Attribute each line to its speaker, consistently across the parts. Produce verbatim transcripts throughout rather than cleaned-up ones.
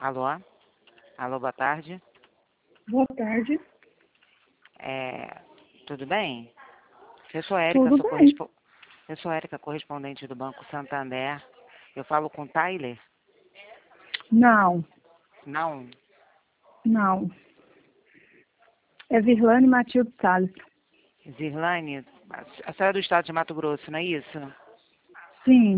Speaker 1: Alô? Alô, boa tarde.
Speaker 2: Boa tarde.
Speaker 1: É, tudo bem? Eu sou a Érica,
Speaker 2: Tudo
Speaker 1: sou
Speaker 2: bem.
Speaker 1: correspo... eu sou a Érica, correspondente do Banco Santander. Eu falo com o Tyler?
Speaker 2: Não,
Speaker 1: Não?
Speaker 2: não. É Virlane Matilde Salles.
Speaker 1: Zirlane, a senhora é do estado de Mato Grosso, não é isso?
Speaker 2: Sim.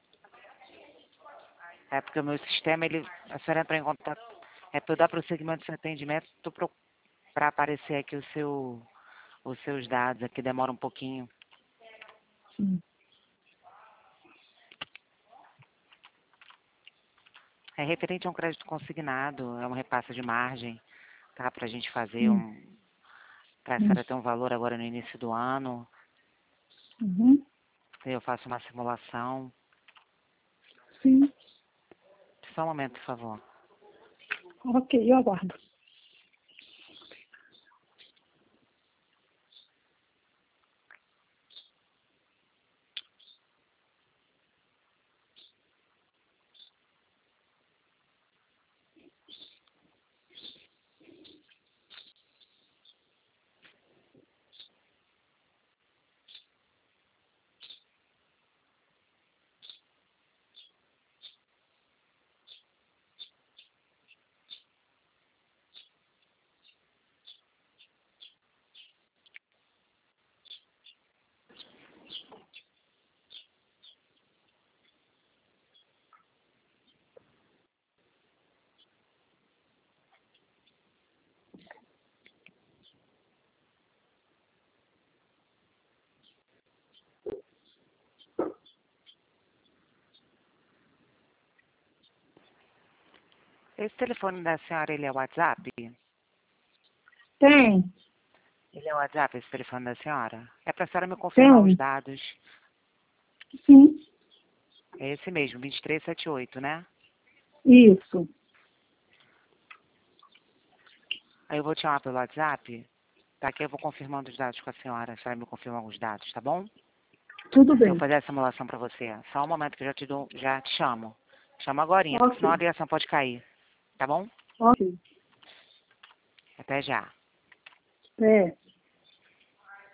Speaker 1: É porque o meu sistema, ele, a senhora entrou em contato, é para eu dar prosseguimento do seu atendimento, para aparecer aqui o seu, os seus dados, aqui demora um pouquinho.
Speaker 2: Hum.
Speaker 1: É referente a um crédito consignado, é um repasse de margem, tá? Para a gente fazer
Speaker 2: Hum.
Speaker 1: um, para a
Speaker 2: Hum.
Speaker 1: senhora ter um valor agora no início do ano.
Speaker 2: Uhum.
Speaker 1: Eu faço uma simulação.
Speaker 2: Sim.
Speaker 1: Só um momento, por favor.
Speaker 2: Ok, eu aguardo.
Speaker 1: Esse telefone da senhora, ele é WhatsApp?
Speaker 2: Tem.
Speaker 1: Ele é WhatsApp, esse telefone da senhora? É para a senhora me confirmar os
Speaker 2: Tem.
Speaker 1: dados.
Speaker 2: Sim.
Speaker 1: É esse mesmo, dois três sete oito, né?
Speaker 2: Isso.
Speaker 1: Aí eu vou te chamar pelo WhatsApp. Tá aqui, eu vou confirmando os dados com a senhora. A senhora me confirma alguns dados, tá bom?
Speaker 2: Tudo
Speaker 1: Eu vou
Speaker 2: bem.
Speaker 1: fazer a simulação para você. Só um momento que eu já te, dou, já te chamo. Chamo agorinha, porque senão a
Speaker 2: Ok.
Speaker 1: ligação pode cair. Tá bom?
Speaker 2: Ok.
Speaker 1: Até já.
Speaker 2: É.